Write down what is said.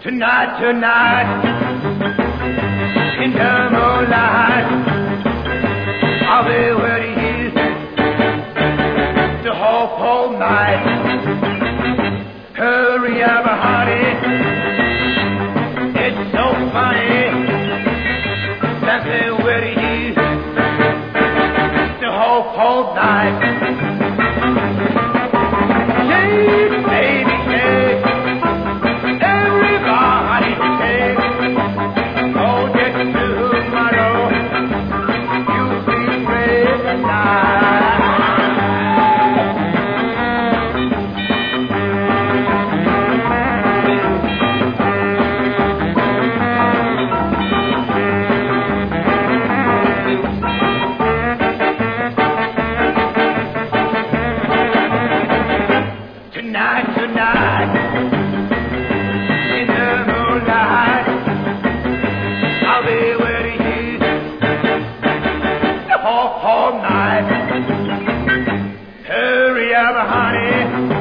Tonight, in the moonlight, I'll be with you the whole night. Hurry up, honey, it's so funny, dancing with you the whole night. Shake, baby, shake. Everybody take, oh, just tomorrow, you'll be great tonight. Tonight, in the moonlight, I'll be with you the whole night. Hurry up, honey.